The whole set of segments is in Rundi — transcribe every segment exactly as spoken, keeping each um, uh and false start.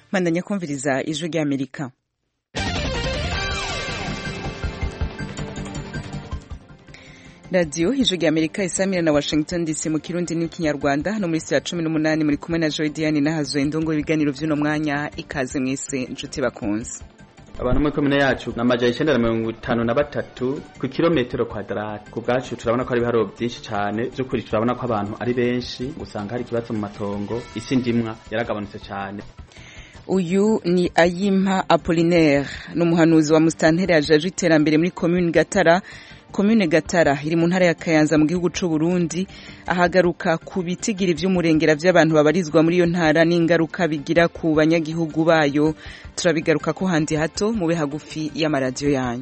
Mandanya kumviriza ijwi ry'Amerika. Radio ijwi ry'Amerika isamira na Washington D C mu Kirundi n'ikinyarwanda no muri saa cumi n'umunani muri kumwe na Joy Diane nahazo indongo ibiganiro vy'uno mwanya ikaze mwese inshuti bakunze. Abantu muri komine yacu namajaye icenda na mirongo itanu na batatu ku kilometero kwadrate. Ku bwacu turabona ko ari biharo byinshi cyane by'ukuri, turabona ko abantu ari benshi, gusanga hari kibazo mu matongo, isi ndimwa yaragabanutse cyane. Uyu ni Ayimpa Apollinaire n'umuhanuzi wa Mustanteri ajaje iterambere muri commune Gatara. Commune Gatara iri mu ntara ya Kayanza mu gihugu c'u Burundi, ahagaruka ku bitigiri vy'umurengera vy'abantu babarizwa muri iyo ntara n'ingaruka bigira ku banyagihugu bayo. Turabigaruka ko handi hato mube hagufi y'amaradiyo yanyu.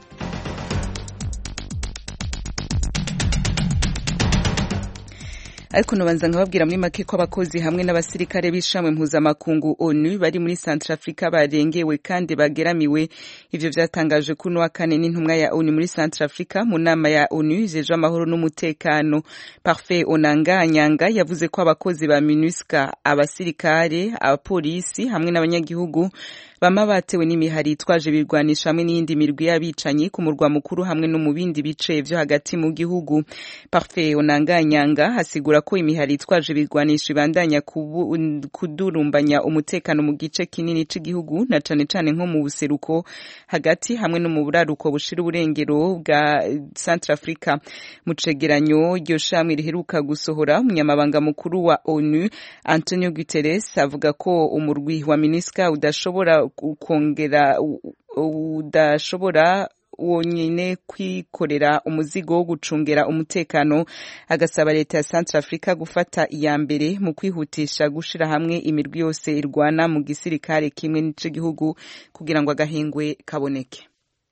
Ariko nubanza nkababwira muri make ko abakozi hamwe n'abasirikare b'ishamwe mpuzamakungu ONU bari muri Centrafrica barengewe kandi bageramiwe. Ivyo vyatangaje kuno wa kane n'intumwa ya ONU muri Centrafrica mu nama ya ONU jeje amahoro n'umutekano. Parfait Onanga yavuze ko abakozi ba MINUSCA, abasirikare, abapolisi hamwe n'abanyagihugu bama batewe n'imihari twaje birwanisha hamwe n'indi mirwi y'abicanyi ku murwa mukuru hamwe no mu bindi bice vyo hagati mu gihugu. Parfait Onanga hasigura ko imihari twaje birwanisha ibandanya kudurumbanya umutekano mu gice kinini c'igihugu na cane cane nko mu buseruko hagati hamwe no mu buraruko bushira uburengero bwa Centrafrica. Mu cegeranyo ryo shamwe riheruka gusohora umunyamabanga mukuru wa ONU Antonio Guterres avuga ko umurwi wa MINUSCA udashobora ukongera udashobora wonyene kwikorera umuzigo wo gucungera umutekano, agasaba leta ya Centrafrica gufata iya mbere mu kwihutisha gushira hamwe imirwi yose irwana mu gisirikare kimwe n'ico gihugu kugira ngo agahengwe kaboneke.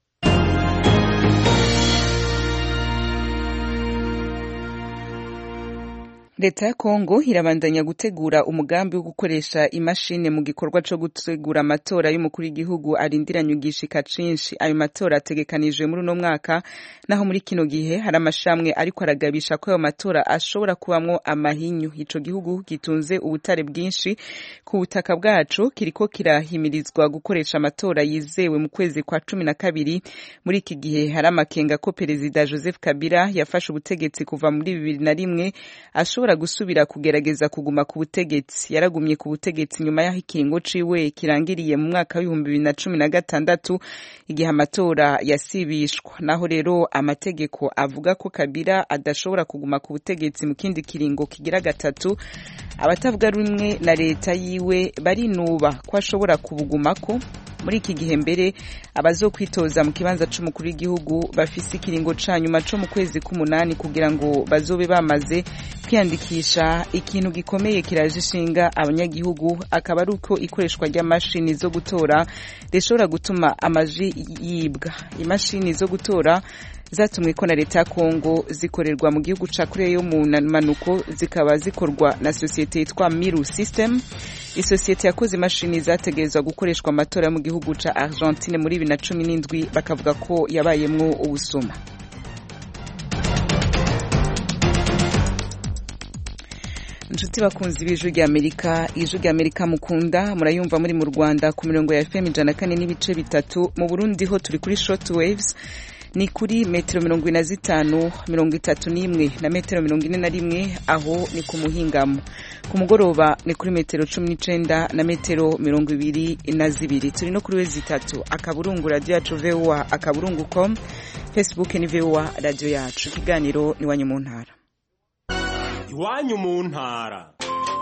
Leta ya Kongo irabandanya gutegura umugambi wo gukoresha imashine mu gikorwa co gutegura amatora y'umukuru w'igihugu arindiranye igishika cinshi. Ayo matora ategekanijwe muri uno mwaka, naho muri kino gihe hari amashamwe ariko aragabisha ko ayo matora ashobora kubamwo amahinyu. Ico gihugu gitunze ubutare bwinshi ku butaka bwaco kiriko kirahimirizwa gukoresha amatora yizewe mu kwezi kwa cumi na kabiri. Muri iki gihe hari amakenga ko Perezida Joseph Kabila yafashe ubutegetsi kuva muri bibiri na rimwe ashobora gusubira kugerageza kuguma ku butegetsi. Yaragumye ku butegetsi nyuma y'aho ikiringo ciwe kirangiriye mu mwaka w'ibihumbi bibiri na cumi na gatandatu igihe amatora yasibishwa. Naho rero amategeko avuga ko Kabila adashobora kuguma ku butegetsi mu kindi kiringo kigira gatatu, abatavuga rumwe na leta yiwe barinuba ko ashobora kubugumako. Muri iki gihe mbere abazokwitoza mu kibanza c'umukuru w'igihugu bafise ikiringo ca nyuma co mu kwezi k'umunani kugira ngo bazobe bamaze kwiyandikisha. Ikintu gikomeye kiraje ishinga abanyagihugu akaba ari uko ikoreshwa ry'amashini zo gutora rishobora gutuma amaji yibwa. Imashini zo gutora zatumwe ko na leta ya Kongo zikorerwa mu gihugu ca Korea yo mu manuko, zikaba zikorwa na societe yitwa Miru System. Isosiyete yakoze imashini zategerezwa gukoreshwa amatora mu gihugu ca Argentine muri bibiri na cumi n'indwi, bakavuga ko yabayemwo ubusuma. Nshuti bakunzi b'ijwi ry'Amerika, ijwi ry'Amerika mukunda murayumva muri mu Rwanda ku mirongo ya F M ijana na kane n'ibice bitatu, mu Burundi ho turi kuri short waves ni kuri metero mirongo ine na zitanu, mirongo itatu n'imwe na metero mirongo ine na rimwe, aho ni ku muhingamo. Ku mugoroba ni kuri metero cumi n'icenda na metero mirongo ibiri na zibiri. Turi no kuri wezi itatu akaburungu radio yacu V O A akaburungu com, Facebook ni V O A radio yacu. Ikiganiro ni Iwanyu mu ntara. Iwanyu mu ntara.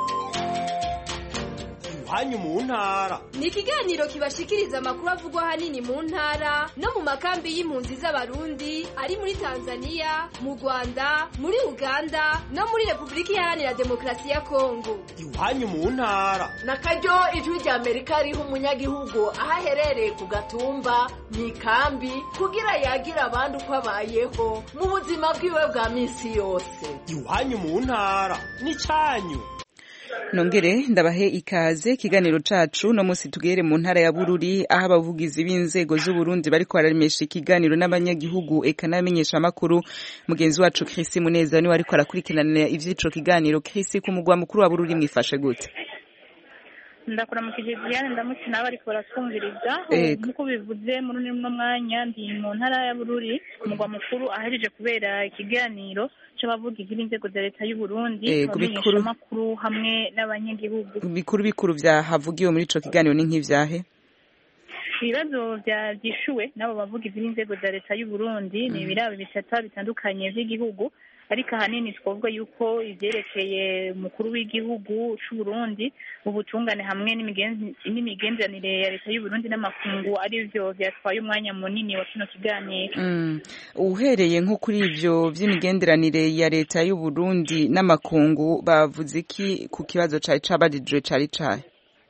Iwanyu mu ntara ni ikiganiro kibashikiriza amakuru avugwa hanini mu ntara no mu makambi y'impunzi z'abarundi ari muri Tanzania, mu Rwanda, muri Uganda no muri Republika Iharanira Demokarasi ya Kongo. Iwanyu mu ntara nakaryo ijwi ry'Amerika riha umunyagihugu ahaherereye ku gatumba mu ikambi kugira yagira abandi uko abayeho mu buzima bwiwe bwa misi yose. Iwanyu mu ntara ni canyu. Nongere ndabahe ikaze kiganiro cacu no musi tugere mu ntara ya Bururi, aho abavugizi b'inzego z'u Burundi bariko bararemesha ikiganiro n'abanyagihugu eka n'amenyesha makuru. Mugenzi wacu Chris Muneza ni wariko arakurikirana ivyico kiganiro. Chris, ku mugwa mukuru wa Bururi mwifashe gute? ndakuramukije Diane ndamutse nawe ariko baratwumviriza nk'uko bivuze muri uno mwanya ndi mu ntara ya Bururi umugwa mukuru ahereje kubera ikiganiro c'abavuga inzego za leta y'u Burundi abamenyesha makuru hamwe n'abanyagihugu. Bikuru bikuru vya havugiwe muri ico kiganiro ni nk'ivyahe? Ibibazo vyishuwe n'abo bavuga inzego za leta y'u Burundi ni ibirabo bisata bitandukanye vy'igihugu, ariko ahanini twavuga yuko ivyerekeye umukuru w'igihugu c'u Burundi ubutungane hamwe n'imigenderanire ya leta y'u Burundi n'amakungu ari vyo vyatwaye umwanya munini wa kino kiganiro. Mm. Uhereye nko kuri ivyo vy'imigenderanire ya leta y'u Burundi n'amakungu bavuze iki ku kibazo cari cabajijwe cari cahe?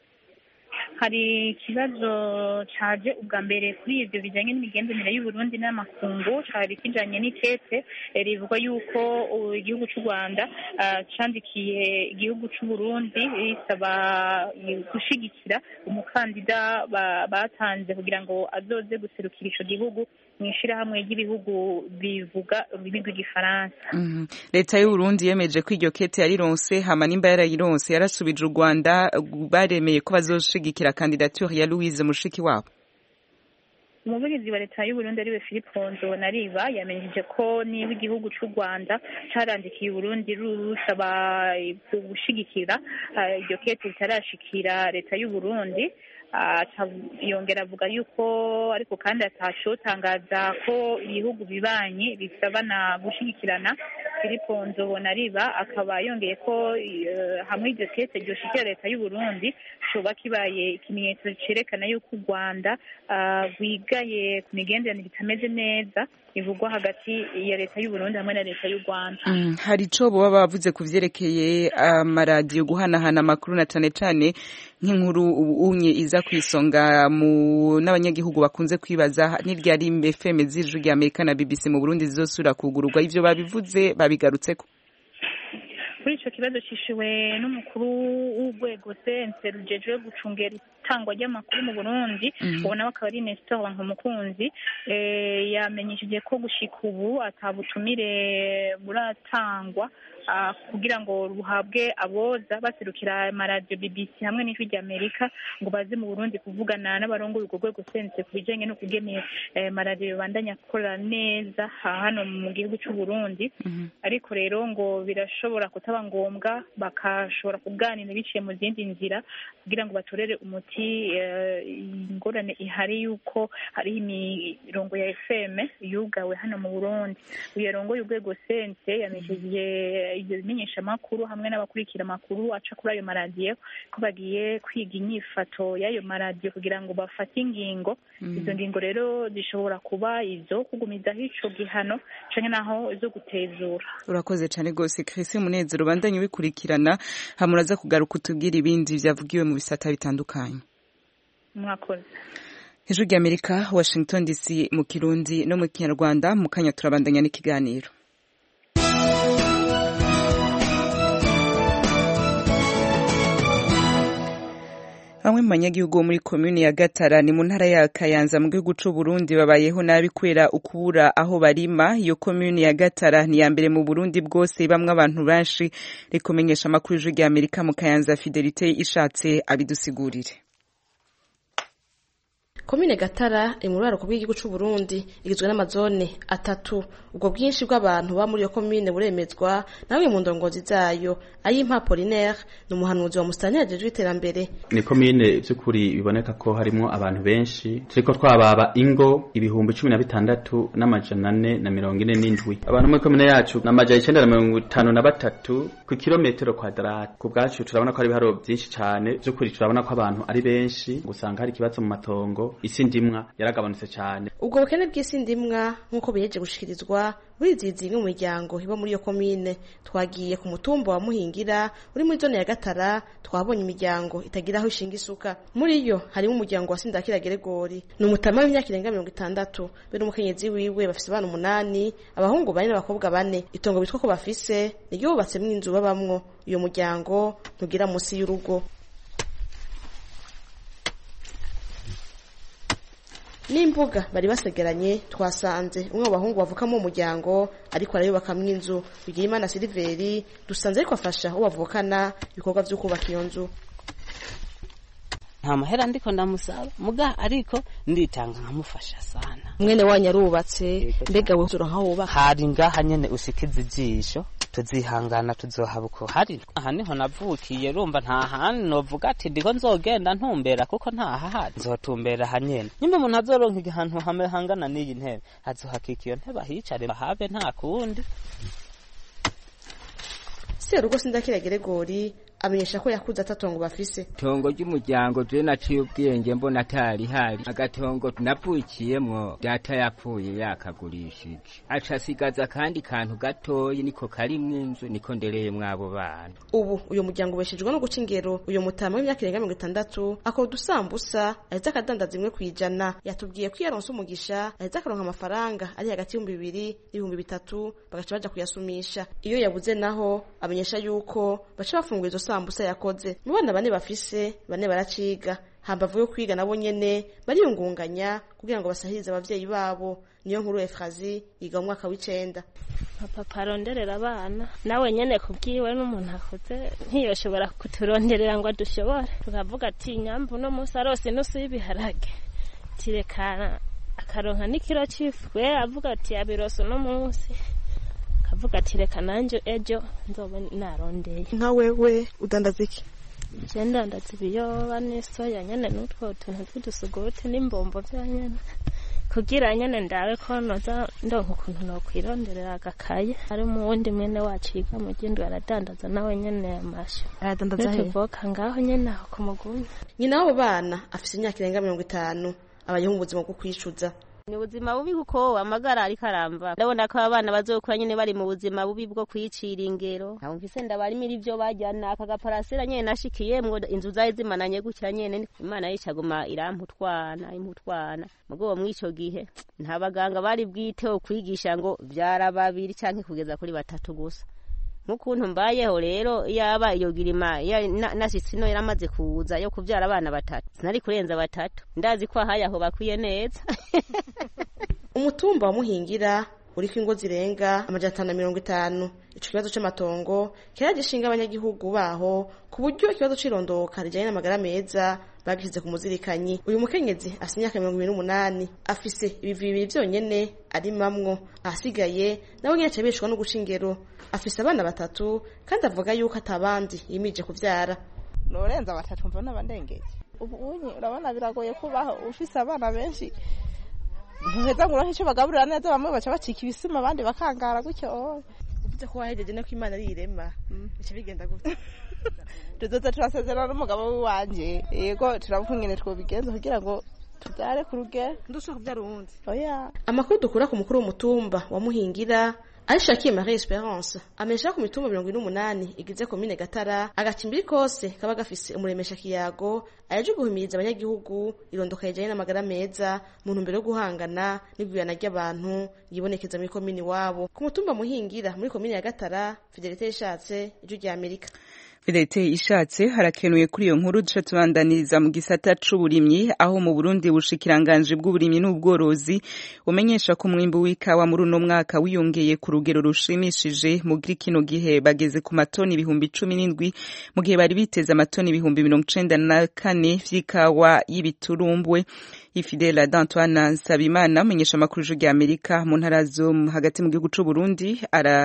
Hari ikibazo caje ubwa mbere kuri ivyo bijanye n'imigenderanire y'u Burundi n'amakungu cari kijanye n'ikete rivuga yuko igihugu c'u Rwanda uh, candikiye igihugu c'u Burundi risaba gushigikira umukandida batanze kugira ngo azoze guserukira ico gihugu mw'ishirahamwe ry'ibihugu bivuga ururimi rw'igifaransa. Mm -hmm. Leta y'u Burundi yemeje ko iryo kete yarironse hama nimba yarayironse yarasubije u Rwanda baremeye ko bazoshigikira kandidature ya Louise Mushikiwabo. Umuvugizi wa leta y'u Burundi ariwe Philippe Nzobonariba yamenyesheje ko niba igihugu c'u Rwanda carandikiye Burundi rusaba gushigikira iryo kete ritarashikira leta y'u Burundi. Yongera avuga yuko ariko kandi atashotangaza ko ibihugu bibanye bisabana gushigikirana. Philippe Nzobonariba akaba yongeye ko hamwe iryo kete ryoshikira leta y'u Burundi coba kibaye ikimenyetso cerekana yuko u Rwanda rwigaye ku migenderanire itameze neza ivugwa hagati ya leta y'u Burundi hamwe na leta y'u Rwanda. Mm, hari ico boba bavuze ku vyerekeye amaradiyo uh, guhanahana amakuru na cane cane nk'inkuru unye iza kwisonga mu n'abanyagihugu bakunze kwibaza n'iryari F M z'ijwi rya Amerika na B B C mu Burundi zizosura kugururwa ivyo babivuze babigarutseko. Kuri ico kibazo cishiwe n'umukuru w'urwego sense rujejwe gucungera itangwa ry'amakuru mu Burundi ubona mm. bakaba ari Nestor Bankumukunzi eh yamenyesheje ko gushika ubu atabutumire buratangwa uh, kugira ngo ruhabwe aboza baserukira amaradiyo B B C hamwe n'ijwi rya Amerika ngo baze mu Burundi kuvugana n'abarongo urwego sense kubijanye no kugene eh, maradiyo bandanya gukora neza hano mu gihugu c'u Burundi mm -hmm. ariko rero ngo birashobora kutaba ngombwa bakashobora kuganira biciye mu zindi nzira kugira ngo batorere umuti ingorane uh, ihari yuko hari imirongo ya F M yugawe hano mu Burundi. Uyo rongo y'urwego sense yamesheje ibyo bimenyesha makuru hamwe n'abakurikira makuru aca kuri ayo maradiyo ko bagiye kwiga inyifato y'ayo maradiyo kugira ngo bafate ingingo. Mm. Izo ngingo rero zishobora kuba izo kugumiza hico gihano canke naho zo gutezura. Urakoze cyane gose Christine Munezero bandanye bikurikirana hamuraza kugaruka utubwira ibindi vyavugiwe mu bisata bitandukanye. Mwakoze. Ijwi rya Amerika Washington D C mu Kirundi no mu Kinyarwanda mu kanya turabandanya n'ikiganiro. Bamwe mu banyagihugu muri komune ya Gatara ni mu ntara ya Kayanza mu gihugu c'u Burundi babayeho nabi kwera ukubura aho barima. Iyo komune ya Gatara ni ya mbere mu Burundi bwose bamwe abantu benshi rikomenyesha amakuru y'ijwi rya Amerika mu Kayanza Fidelite ishatse abidusigurire. Komine Gatara iri mu ruraro rw'igihugu c'u Burundi igizwe n'amazone atatu. Ubwo bwinshi bw'abantu ba muri iyo komine buremezwa nawe mu ndongozi zayo. Ayimpa Apollinaire ni umuhanuzi wa Musitani ajejwe iterambere. Ni komine vy'ukuri biboneka ko harimo abantu benshi turiko twababa ingo ibihumbi cumi na bitandatu n'amajana ane na mirongo ine n'indwi. Abantu muri komine yacu n'amajana icenda na mirongo itanu na batatu ku kilometero kwadrate. Ku bwacu turabona ko ari biharo byinshi cane vy'ukuri turabona ko abantu ari benshi gusanga hari ikibazo mu matongo. Isi ndimwa yaragabanutse cyane. Ubwo bukene bw'isi ndimwa nkuko biheje gushikirizwa burizizi imwe mu miryango iba muri iyo komine. Twagiye ku mutumba wa Muhingira uri muri zone ya Gatara twabonye imiryango itagira aho ishinga isuka. Muri yo harimo umuryango wa Sindakira Geregori ni umutama w'imyaka irenga mirongo itandatu be n'umukenyezi wiwe bafise abana umunani abahungu bane n'abakobwa bane. Itongo bitwa ko bafise niryo bubatsemwo inzu babamwo. Iyo muryango ntugira musi y'urugo. N'imbuga bari basegeranye twasanze umwe mu bahungu bavuka mu muryango ariko arayubakamwo inzu. Bigiyimana Silveri dusanze ariko afasha uwo bavukana ibikorwa vyo kubaka iyo nzu. nta mahera ndiko ndamusaba muga ariko nditanga nkamufasha sana. Mwene wanyu arubatse mbega we uronka wubaka hari ngaha nyene usikiza ijisho tuzihangana tuzohabuko hari aha niho navukiye rumva nta handi novuga ati ndiko nzogenda ntumbera kuko nta hahari nzotumbera hanyene nyuma umuntu azoronka igihantu hamwe hangana n'iyi ntebe azohakika iyo ntebe ahicare bahave nta kundi. Serugo Sindakira Geregori amenyesha ko yakuze atatongo bafise. Tongo ry'umuryango je naciye ubwenge mbona atari hari agatongo napfukiyemwo data yapfuye yakagurishije aca asigaza kandi kantu gatoyi niko kari mwinzu niko ndereye mwabo bana. Ubu uyo muryango ubeshejwe no guca ingero uyo mutama w'imyaka irenga mirongo itandatu akora udusambusa ahita akadandaza imwe kwijana yatubwiye ko yaronse umugisha ahita akaronka amafaranga ari hagati y'ibihumbi bibiri n'ibihumbi bitatu bagaca baja kuyasumisha. Iyo yabuze naho amenyesha yuko baca bafungura izo sambusa yakoze. Mu bana bane bafise bane baraciga hambavu yo kwiga nabo nyene bariyungunganya kugira ngo basahirize abavyeyi babo. Niyo nkuru Efrazi yiga mu mwaka w'icenda. Papa aronderera abana nawe nyene kubwiwe n'umuntu akoze ntiyoshobora kuturonderera ngo dushobore tukavuga ati nyambu no musi arose nusu y'ibiharage tirekana akaronka n'ikiro c'ifu avuga ati abiroso no musi kavuga ati reka nanje ejo nzoba narondeye. Nka wewe udandaza iki? Je ndandaza ibiyoba n'isoya nyene n'utwo tuntu tw'udusuguti n'imbombo vya nyene kugira nyene ndawe ko noza ndonka ukuntu no kwironderera agakaye. Ari mu wundi mwene wacu yiga mu gindi aradandaza nawe nyene amasho aradandaza he tuvoka ngaho nyene aho ku Mugumya. Nyina w'abo bana afise imyaka irenga mirongo itanu abayeho mu buzima bwo kwicuza. Ni ubuzima bubi kuko amagara ari karamba. Ndabona ko abana bazokura nyene bari mu buzima bubi bwo kwicira ingero. Namvise ndabarimira ivyo bajyana akagaparasera nyene nashikiyemwo inzu zaye zimananye gukira nyene Imana yicaguma iramputwana imputwana. Mugo mwico gihe nta baganga bari bwiteho kwigisha ngo vyara babiri canke kugeza kuri batatu gusa. Mukuntu mbayeho rero yaba iyo girima ya nasitsino yaramaze kuza yo kuvyara abana batatu sinari kurenza batatu ndazi ko ahayaho bakwiye neza. Umutumba wa Muhingira uriko ingo zirenga amajana atanu na mirongo itanu. Ico kibazo c'amatongo kiragishinga abanyagihugu baho ku buryo ikibazo c'irondoka rijanye n'amagara meza bagishize ku muzirikanyi. Uyu mukenyezi afise imyaka mirongo ibiri n'umunani afise ibivi bibiri vyonyene arimamwo ahasigaye nawe nyene acabishwa no guca ingero. Afise abana batatu kandi avuga yuko atabandi yimije kuvyara. Norenza batatu mva n'abandengeje. Ubu unyi urabona biragoye kubaho ufise abana benshi. Ntiheza ngo uronke ico bagaburira neza bamwe baca bacika ibisima abandi bakangara gutyo. Uvuze ko wahejeje no kw'Imana ari irema bica bigenda gute? Tuzoza turasezerana n'umugabo wanje yego turabukungene twobigenza kugira ngo tubyare ku rugero ndushaka kubyara uwundi. Oya Amakuru dukura ku mukuru w'umutumba wa Muhingira Aishakiye Marie Esperance amesha ku mitumba mirongo ine n'umunani igize komine Gatara agacimbiri kose kaba gafise umuremesha kiyago aje guhimiriza abanyagihugu irondoka yajanye n'amagara meza mu ntumbero yo guhangana n'igwirana ry'abantu yibonekeza muri komine wabo. Ku mutumba Muhingira muri komine ya Gatara Fidelite Ishatse ijwi rya Amerika. Fidelite Ishatse harakenuye kuri iyo nkuru duca tubandaniriza mu gisata c'uburimyi aho mu Burundi bushikiranganje bw'uburimyi n'ubworozi umenyesha ko umwimbu w'ikawa muri uno mwaka wiyongeye ku rugero rushimishije mu kino gihe bageze ku matoni ibihumbi cumi n'indwi mu gihe bari biteze amatoni ibihumbi mirongo icenda na kane vy'ikawa y'ibiturumbwe. Ifidela d'Antoine Nsabimana amenyesha amakuru y'Ijwi Amerika mu ntara zo hagati mu gihugu c'u Burundi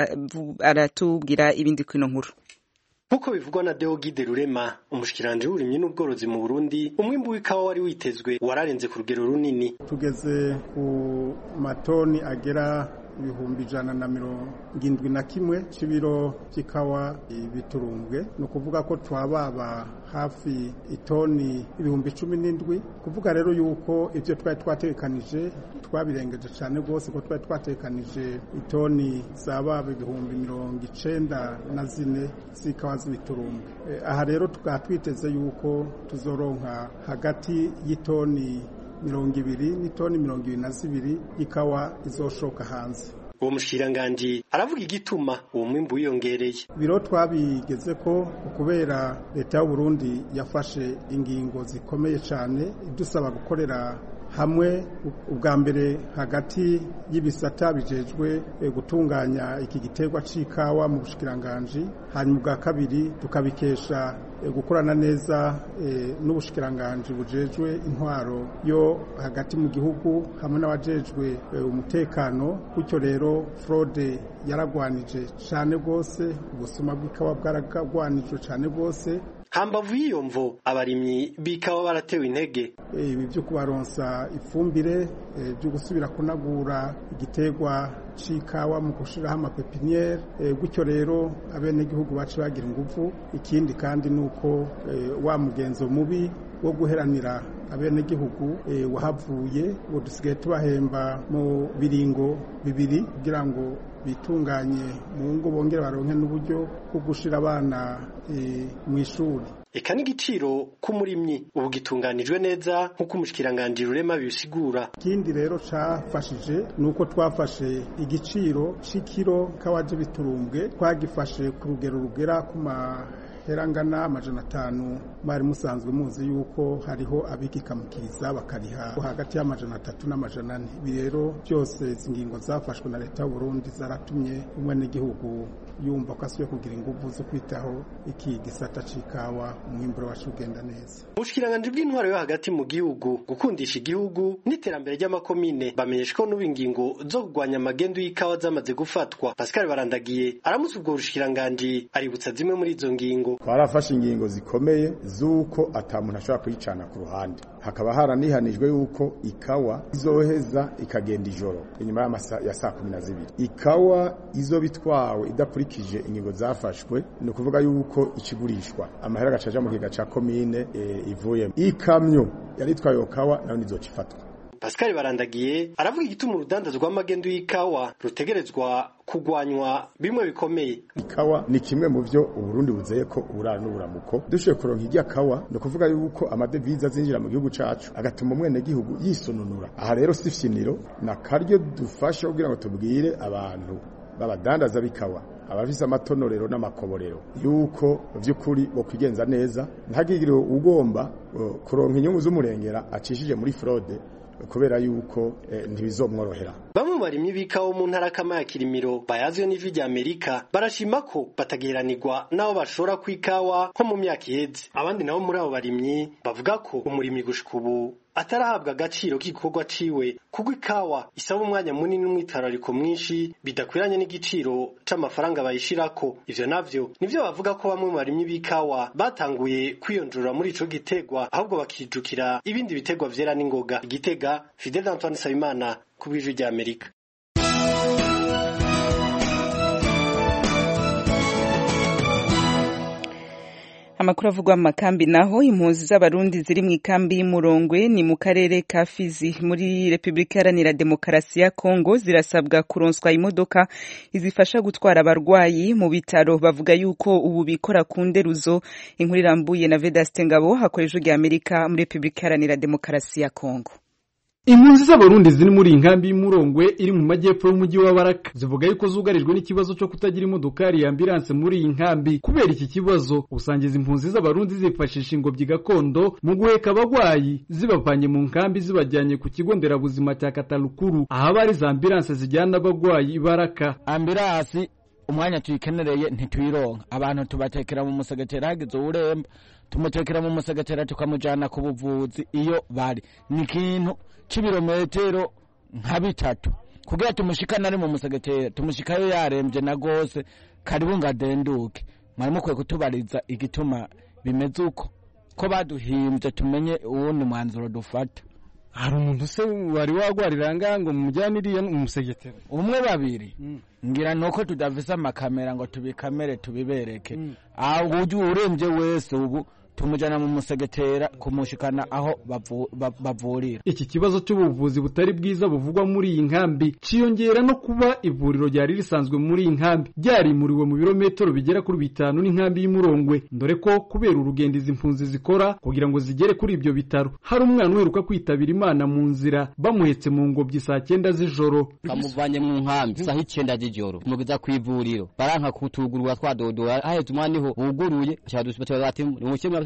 aratubwira ibindi kwino nkuru. Nkuko bivugwa na Deogide Rurema umushikiranje w'uburimyi n'ubworozi mu Burundi umwimbu w'ikawa wari witezwe wararenze ku rugero runini. Tugeze ku matoni agera ibihumbi ijana na mirongo indwi na kimwe c'ibiro vy'ikawa biturumbwe no kuvuga ko twababa hafi itoni ibihumbi cumi n'indwi kuvuga rero yuko ivyo twari twatekanije twabirengeje cyane gose ko twari twatekanije itoni zababa ibihumbi mirongo icenda na zine z'ikawa z'ibiturumbwe. E, aha rero twatwiteze yuko tuzoronka hagati y'itoni mirongo ibiri n'itoni mirongo ibiri na zibiri ikawa izoshoka hanze. Uwo mushikiranganje aravuga igituma uwo mwimbu wiyongereye. Biro twabigeze ko kubera leta y'u Burundi yafashe ingingo zikomeye cyane idusaba gukorera hamwe ubwa mbere hagati y'ibisata bijejwe gutunganya iki giterwa c'ikawa mu bushikiranganji, hanyuma ubwa kabiri tukabikesha gukorana neza n'ubushikiranganji bujejwe intwaro yo hagati mu gihugu hamwe n'abajejwe umutekano. Gutyo rero fraude yaragwanije cane gose, ubusuma bw'ikawa bwaragwanijwe cane gose. Hambavu y'iyo mvo abarimyi b'ikawa baratewe intege. Ibi byo kubaronsa ifumbire byo gusubira kunagura igiterwa c'ikawa mu gushiraho amapepiniere, gutyo rero abene gihugu bacu bagira ingufu. Ikindi kandi nuko wa mugenzo mubi wo guheranira abene gihugu wahavuye, ngo dusigaye tubahemba mu biringo bibiri kugira ngo bitunganye mu ngo bongera baronke n'uburyo bwo gushira abana mu ishuri. Eka n'igiciro k'umurimyi ubu gitunganijwe neza nk'uko umushikiranganje Rurema bisigura. Ikindi rero cafashije nuko twafashe igiciro c'ikiro kawaje biturumbwe, twagifashe ku rugero rugera ku herangana amajana atanu. Bari musanzwe muzi yuko hariho abigikamukiriza bakariha hagati y'amajana atatu n'amajana ane. Ibi rero byose izi ngingo zafashwe na leta y'u Burundi zaratumye umwene gihugu yumva ko asuye kugira ingufu zo kwitaho iki gisata c'ikawa, umwimburo wacu ugenda neza. Ubushikiranganje bw'intwaro yo hagati mu gihugu, gukundisha igihugu n'iterambere ry'amakomine bamenyesha ko n'ubu ingingo zo kugwanya amagendo y'ikawa zamaze gufatwa. Pascal Barandagiye aramusa ubwo bushikiranganje aributsa zimwe muri izo ngingo. Twarafashe ingingo zikomeye zuko atamuntu ashobora kuyicana ku ruhande. Hakaba haranihanijwe yuko ikawa izoheza ikagenda ijoro inyuma ya saa kumi na zibiri. Ikawa izo bitwawe idakurikije ingingo zafashwe, ni ukuvuga yuko ikigurishwa amahera gacaja mu kiga ca komine e, ivuyemo. Ikamyo yari itwaye iyo kawa nayo nizocifatwa. Pascal Barandagiye aravuga igituma urudandazwa rw'amagendo y'ikawa rutegerezwa kugwanywa bimwe bikomeye. Ikawa ni kimwe mu byo Uburundi buzeye ko uburara n'uburamuko. Dushoye kuronka irya kawa, no kuvuga yuko amadeviza zinjira mu gihugu cacu agatuma umwene gihugu yisononura. Aha rero sifyiniro na karyo dufasha kugira ngo tubwire abantu babadandaza bikawa, abafise amatonorero n'amakoborero, yuko vy'ukuri bo kwigenza neza, ntagigire ugomba uh, kuronka inyungu z'umurengera acishije muri fraude kubera yuko eh, ntibizomworohera. Bamwe barimye bikawa mu ntara kama ya Kirimiro bayazwe n'ijwi rya Amerika barashima ko batageranirwa nabo bashora kwikawa nko mu myaka iheze. Abandi nabo muri abo barimyi bavuga ko umurimyi gushika ubu atarahabwa agaciro k'igikorwa ciwe, kuko ikawa isaba umwanya munini n'umwitarariko mwinshi bidakwiranye n'igiciro c'amafaranga bayishirako. Ivyo navyo nivyo bavuga ko bamwe mu barimyi b'ikawa batanguye kwiyonjora muri ico gitegwa, ahubwo bakijukira ibindi bitegwa vyera n'ingoga. Igitega, Fidel Antoine Sabimana ku bw'ijwi rya Amerika. Amakuru avugwa mu makambi naho impunzi z'abarundi ziri mu ikambi y'Umurongwe ni mu karere ka Fizi muri Republika Iharanira Demokarasi ya Kongo zirasabwa kuronswa imodoka izifasha gutwara abarwayi mu bitaro. Bavuga yuko ubu bikora ku nderuzo. Inkuru irambuye na Vedaste Ngabo hakoresha rya Amerika muri Republika Iharanira Demokarasi ya Kongo. Impunzi z'abarundi ziri muri inkambi y'Umurongwe iri mu majyepfo y'umujyi wa Baraka zivuga yuko zugarijwe n'ikibazo cyo kutagira imodokari ya ambulance muri iyi nkambi. Kubera iki kibazo usangiza impunzi z'abarundi zifashisha ingobyi gakondo mu guheka abagwayi zibavanye mu nkambi zibajyanye ku kigo nderabuzima cya Katalukuru, aha bari za ambulance zijyana abagwayi Baraka. Ambulance umwanya tuyikenereye ntituyironka, abantu tubatekera mu musegetera hagize uremba tumutekera mu musegetera tukamujana ku buvuzi iyo bari ni kintu kibirometero nka bitatu kugira tumushikana ari mu musegetera, tumushikayo yarembye na gose karibu ngadenduke. Mwari mukwiye kutubariza igituma bimeze uko, ko baduhimbye tumenye uwundi mwanzuro dufata. Hari umuntu se wari wagwarira ngango mujyaniriye mu musegetera umwe babiri? mm. Ngira nuko tudavisa amakamera ngo tubikamere tubibereke. mm. Ah uju urembye wese ubu tumujana mu musegetera kumushikana aho bavurira. Iki kibazo cy'ubuvuzi butari bwiza buvugwa muri iyi nkambi ciyongera no kuba ivuriro ryari risanzwe muri iyi nkambi ryarimuriwe mu birometero bigera kuri bitanu n'inkambi y'Umurongwe, ndore ko kubera urugendo izi impunzi zikora kugira ngo zigere kuri ibyo bitaro. Hari umwana uheruka kwitabira Imana mu nzira bamuhetse mu ngobyi saa cyenda z'ijoro, kamuvanye mu nkambi saa icyenda z'ijoro mugiza kwivuriro baranka kutugurwa twadodora ahetse umwana niho uguruye cyadusubira ati mu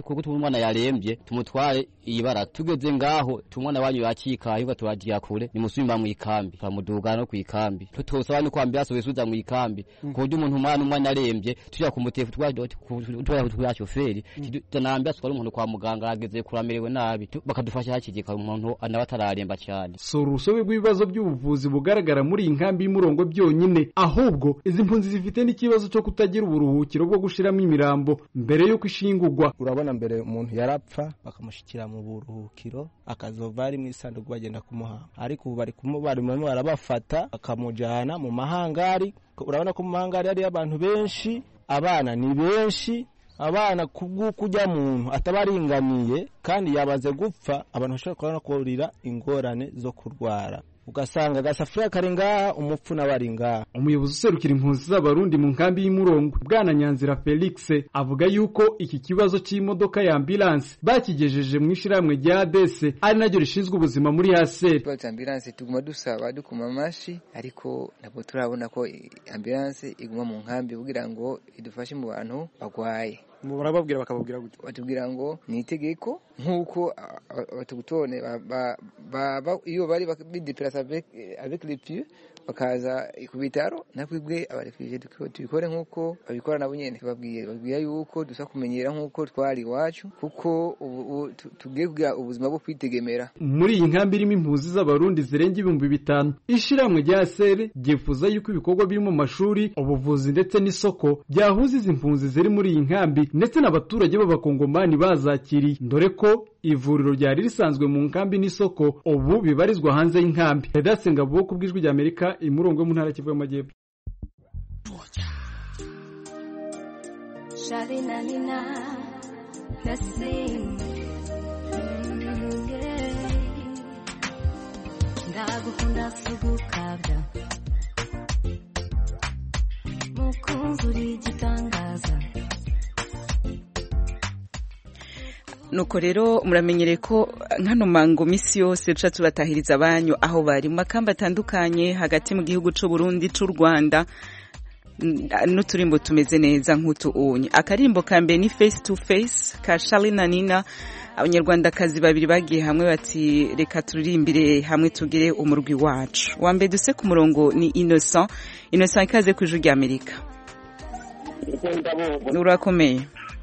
kuko tumwana yarembye tumutware ibara tugeze ngaho tumwana wanyu yakikaye uga turagiye kure ni musubimba mu ikambi turamuduga no ku ikambi tutosaba no kwambia sobesuza mu ikambi ko ujye umuntu umwana umwana arembye tujya kumutefu twajya twaya shoferi tunambia twari umuntu kwa muganga ageze kuramerewe nabi bakadufasha hakigika umuntu anabatararemba cyane. So urusobe rw'ibibazo by'ubuvuzi bugaragara muri inkambi y'umurongo byonyine, ahubwo izi mpunzi zifite n'ikibazo cyo kutagira uburuhukiro bwo gushiramo imirambo mbere yo kwishingurwa. Urabona mbere umuntu yarapfa bakamushikira mu buruhukiro akazova ari mu isanduku bagenda kumuhamba, ariko ubu bari kumubara mu barabafata akamujana mu mahangari. Urabona ko mu mahangari ari abantu benshi, abana ni benshi, abana kubw'ukujya muntu atabaringaniye kandi yabaze gupfa, abantu bashobora kurira ingorane zo kurwara, ugasanga gasafuriya kari ngaha umupfu n'abari ngaha. Umuyobozi userukira impunzi z'abarundi mu nkambi y'Umurongo Bwana Nyanzira Felix avuga yuko iki kibazo cy'imodoka ya ambulance bakigejeje mu ishiramwe rya A D S ari naryo rishinzwe ubuzima muri H C R. Kwa ambulance tuguma dusaba dukuma mashi, ariko ntabwo turabona ko ambulance iguma mu nkambi kugira ngo idufashe mu bantu bagwaye. Murababwira bakababwira gute? Batubwira ngo ni itegeko nkuko batugutone baba iyo bari bideplace avec avec les pieds bakaza ku bitaro nakwibwe abarefije tubikore nkuko babikora nabo nyene babwiye babwiye yuko dusa kumenyera nkuko twari wacu kuko tugiye kugira ubuzima bwo kwitegemera. Muri iyi nkambi irimo impunzi z'abarundi zirenga ibihumbi bitanu, ishiramwe rya S R gifuza yuko ibikorwa biri mu mashuri, ubuvuzi ndetse n'isoko byahuza izi impunzi ziri muri iyi nkambi ndetse n'abaturage b'abakongomani bazakiriye, ndore ko ivuriro ryari risanzwe mu nkambi n'isoko ubu bibarizwa hanze y'inkambi. Redasenga bo kubwijwe rya Amerika imurongo mu ntara Kivu y'Amajyepfo. Sharina nina nasim ndagukunda sugukabya mukunzuri igitangaza. Nuko rero muramenyere ko nkano mango misi yose tuca tubatahiriza abanyu aho bari mu makamba atandukanye hagati mu gihugu c'u Burundi c'u Rwanda, n'uturimbo tumeze neza nk'utu unye. Akarimbo ka mbere ni face to face ka Shalina Nina, abanyarwandakazi babiri bagiye hamwe bati reka turirimbire hamwe tugire umurwi wacu. Wa mbere duse ku murongo ni Innocent. Innocent ikaze ku Ijwi rya Amerika. Urakomeye?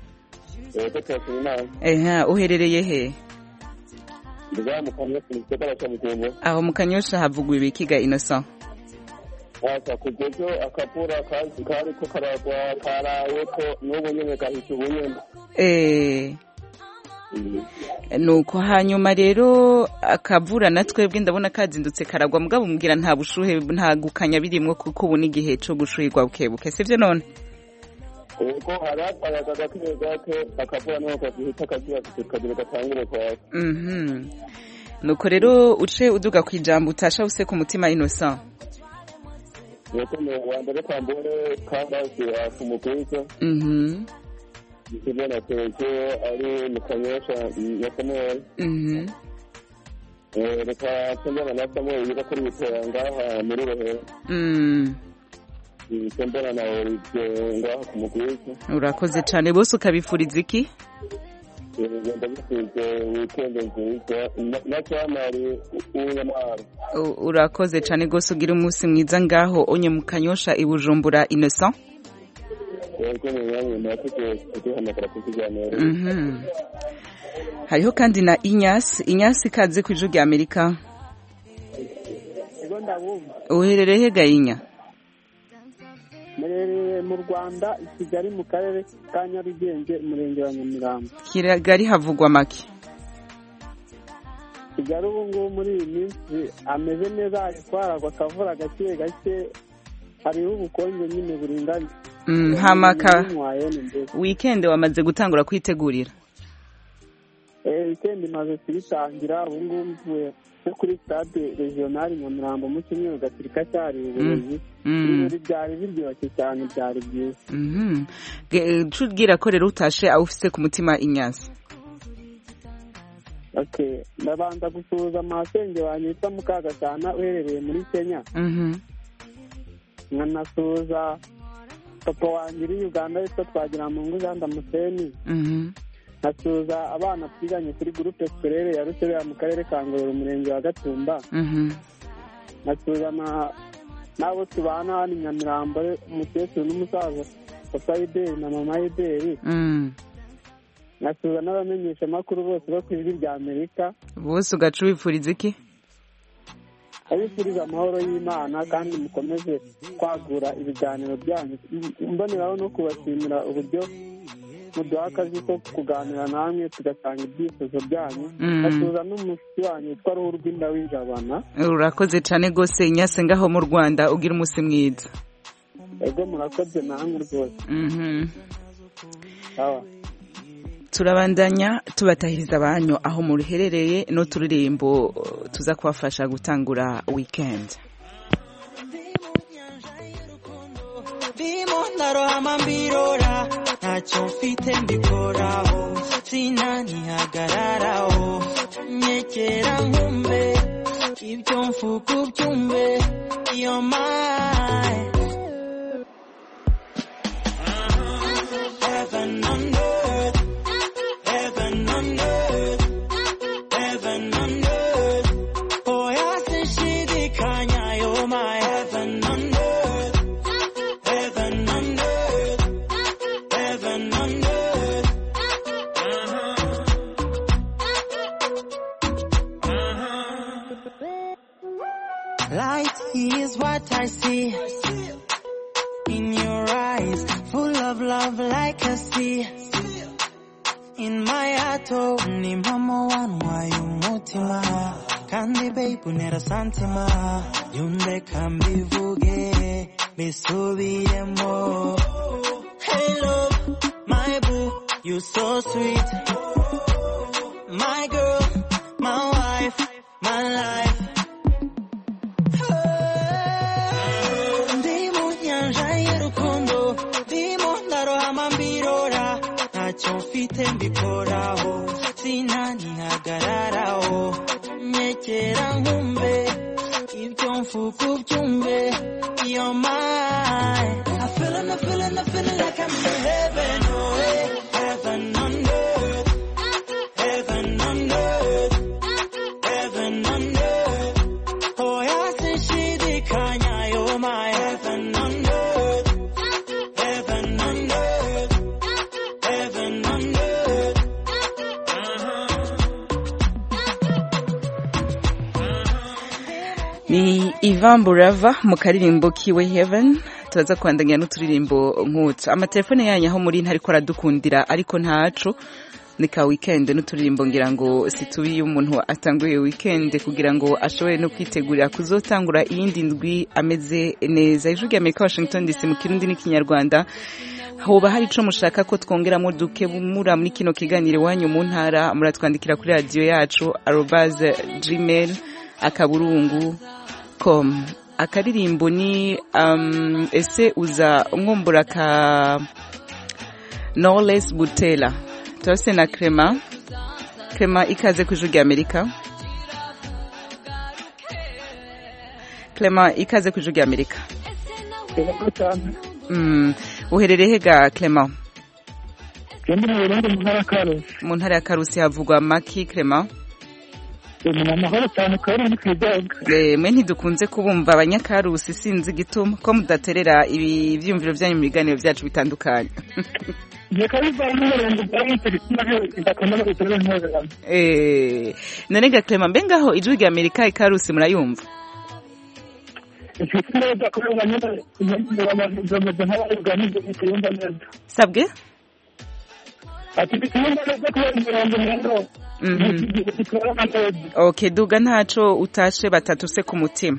Eha, uherereye he? Aho mu Kanyosha havugwa ibikiga Innocent? Aka kugezo akapura kazi kari ko karagwa karaye ko n'ubu nyene kahita ubunyene. Eh. Nuko hanyuma rero akavura natwebwe ndabona kazindutse karagwa mugabo mumbwira nta bushuhe nta gukanya birimwo kuko ubu n'igihe cyo gushuhirwa bukebuke sivyo none? Ego harapayaga gake gake akavura no kazihita kagira kagira gatangire kwa. Mhm. Nuko rero uce uduga kwijambo utasha use ku mutima Innocent. Yego ne wandere kwambore kabasi afumukuza. Mhm. Ikibona cyeje ari mu Kanyosha ya Samuel. Mhm. Eh reka tembana na Samuel yiga kuri bitanga muri rohe. Mhm. Tembana na Olivier ngaho kumukuza. Urakoze cyane bose ukabifuriza iki? Urakoze cyane gose ugira umunsi mwiza ngaho onye mu Kanyosha i Bujumbura Innocent. Mhm. Hariho kandi na Inyas, Inyas ikaze ku Ijwi rya Amerika. Ego ndabumva. Uherereye he Gayinya? Merere mu Rwanda i Kigali mu karere ka Nyarugenge umurenge wa Nyamirambo. Kigali havugwa make. Kigali ubu ngubu muri iyi minsi ameze neza atwaragwa akavura gake gake, hariho ubukonje nyine buringanye. Mm, hamaka weekend wamaze gutangura kwitegurira? Eh, weekend imaze kuyitangira ubu ngubu mvuye kuri stade regional Nyamirambo mu cyumweru gaturika cyari ubuyobozi. Ibirori byari biryoshye cyane byari byiza. Mhm. Tubwira ko rero utashe awufise ku mutima Inyasi. Okay, ndabanza gusuhuza amasenge wanyita Mukagasana uherereye muri Kenya. Mhm. Nkanasuhuza papa wanjye uri Uganda yitwa Twagira mu Nganda Museni. Mhm. nkasuhuza abana twiganye kuri groupe scolaire ya Ruterera mu karere ka Ngororero umurenge wa Gatumba nkasuhuza n'abo tubana hano Nyamirambo umukecuru n'umusaza papa Ideri na mama Ideri nkasuhuza n'abamenyesha amakuru bose bo ku ijwi rya Amerika bose ugaca ubifuriza iki abifuriza amahoro y'Imana kandi mukomeze kwagura ibiganiro byanyu mboneraho no kubashimira uburyo muduha akazi ko kuganira namwe tugatanga ibyifuzo byanyu nkasuhuza n'umushyitsi wanyu witwa Ruhu rw'Inda w'Injabana. Urakoze cyane rwose Inyase ngaho mu Rwanda ugira umunsi mwiza. Ego murakoze namwe rwose. Turabandanya tubatahiriza abanyu aho muruherereye no turirimbo tuza kubafasha gutangura weekend. Bimo ndarohama mbirora ntacyo mfite mbikoraho sinanihagararaho nyekera nkumbe ibyo mfuka ubyumve iyo my heaven on earth heaven on earth heaven on earth oya sinshidikanya yo my heaven on earth Light is what I see in your eyes, full of love like a sea. In my heart, oh, ni mama wanwa y'umutima, kandi babe unera santima, yunde kambivuge, bisubiremo. Hey love, my boo, you so sweet, my girl, my wife, my life. Ntacyo mfite mbikoraho sinanihagararaho nyekera nkumbe ibyo mfuka ubyumve you're mine. I feelin', I feelin', I feelin' like I'm in heaven, oh hey. Heaven on earth, heaven on earth, heaven on earth. Oh yeah, sinshidikanya you're my heaven on earth, heaven on earth. Ni Ivan Burava mu karirimbo kiwe Heaven. Turaza kwandanya n'uturirimbo nk'utwo. Amatelefone yanyu aho muri ntariko aradukundira ariko ntaco ni ka weekend n'uturirimbo ngira ngo situbi y'umuntu atanguye weekend kugira ngo ashobore no kwitegurira kuzotangura iyindi ndwi ameze neza. Ijwi rya Amerika Washington D C mu Kirundi n'Ikinyarwanda. Hoba hari ico mushaka ko twongeramo duke bumura muri kino kiganiro wanyu mu ntara muratwandikira kuri radio yacu arobase gmail akaburungu com. Akaririmbo ni um, ese uza umwombora ka Knowless Butela turase na Crema Crema ikaze ku Ijwi rya Amerika. Crema ikaze ku Ijwi rya Amerika. Mm, uherereye hega Clement? Mu ntara ya Karusi havugwa maki Clement? Mwe ntidukunze kubumva abanyakarusi sinzi gituma ko mudaterera ibi vyumviro byanyu mu biganiro byacu bitandukanye. Eh, none ga Clement mbengaho Ijwi rya Amerika ikarusi murayumva? Sabwe? Okay, duga ntaco utashe batatu se ku mutima.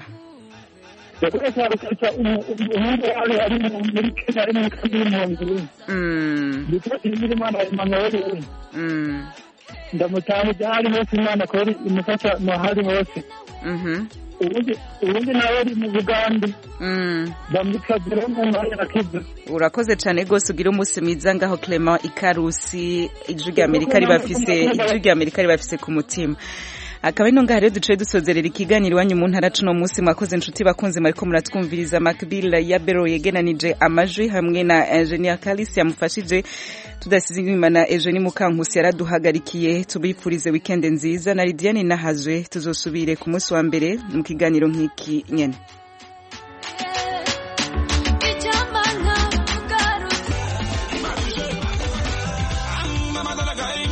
ndamutahije hari hose Imana ko imufasha mu hari hose. ubundi nawe ari mu Buganda bamukazira mu ntara ya Kivu. Urakoze cyane rwose ugira umunsi mwiza ngaho Clement Ikarusi. Ijwi rya Amerika ribafise Ijwi rya Amerika ribafise ku mutima. akaba ino ngaha rero duciye dusozerera ikiganiro iwanyu mu ntara cuno munsi mwakoze inshuti bakunze mariko muratwumviriza Macbill ya Bero yegenanije amajwi hamwe na Engineer Kalisi yamufashije tudasize inyuma na Eugenie Mukankusi yaraduhagarikiye tubifurize weekend nziza na Lidiane Nahazwe tuzosubire ku munsi wa mbere mu kiganiro nk'iki nyene.